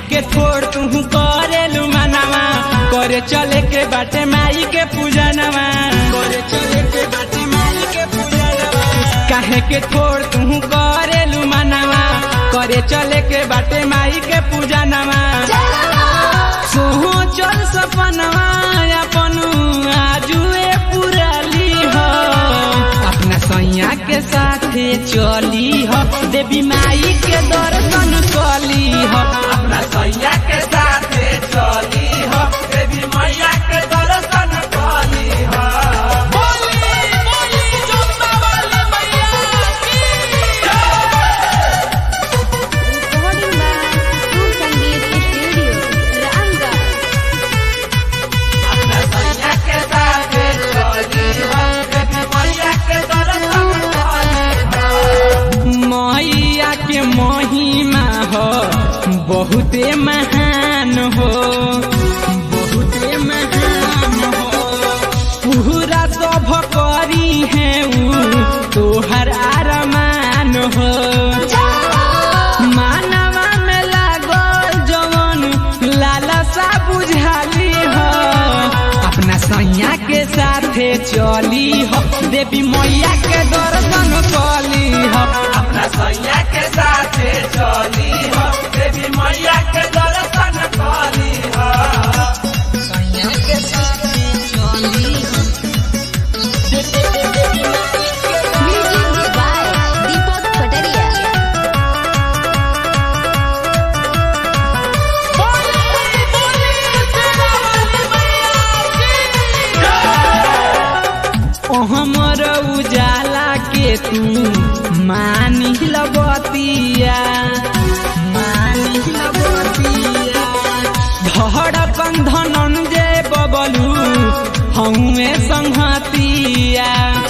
के थोड़ तू करेलू मनावा करे चले के बाटे माई के पूजनवा करे चले के बाटे माई के पूजनवा काहे के थोड़ तू करेलू मनावा करे चले के बाटे माई के पूजनवा सोहो चल सपनवा अपन आजुए पुराली हो अपना सैया के साथे चली हो देवी माई के दर्शन कली हो अपना सैया के साथे चली हो देवी मैया के दर्शन कली हो। महिमा हो बहुते महान हो बहुते महान हो पूरा सब करी है तोहर आरमान हो मानवा में लागल जवन लालसा बुझाली हो अपना सैया के साथे चली हो देवी मैया के दर्शन कली हो अपना सैया के साथे चली हो देवी मैया के दर्शन कली हो सैया के साथे चली हो दीपक कटरिया हमर उजाला के तू मानी लगतिया मानी लगतिया धड़कन धनंजय बबलू हमें संहतिया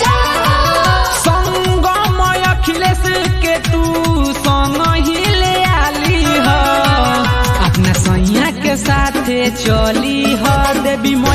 संगमय अखिलेश के तू संग ही ले आली हो अपना सैया के साथे चली हो देवी